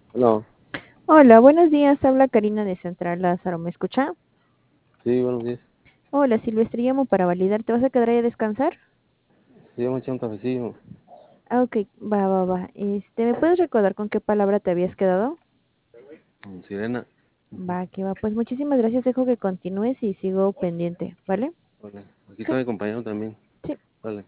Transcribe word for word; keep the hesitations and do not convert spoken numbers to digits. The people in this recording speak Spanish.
No, Hola, buenos días. Habla Karina de Central Lázaro. ¿Me escucha? sí, buenos días. Hola, Silvestre, llamo para validar. ¿Te vas a quedar ahí a descansar? Sí, yo me eché un cafecillo. Ah, ok, va, va, va. Este, ¿me puedes recordar con qué palabra te habías quedado? Con sirena. Ujú. Va, que va. Pues muchísimas gracias. Dejo que continúes y sigo pendiente, ¿vale? Vale. Aquí Sí, está mi compañero también. sí. Vale.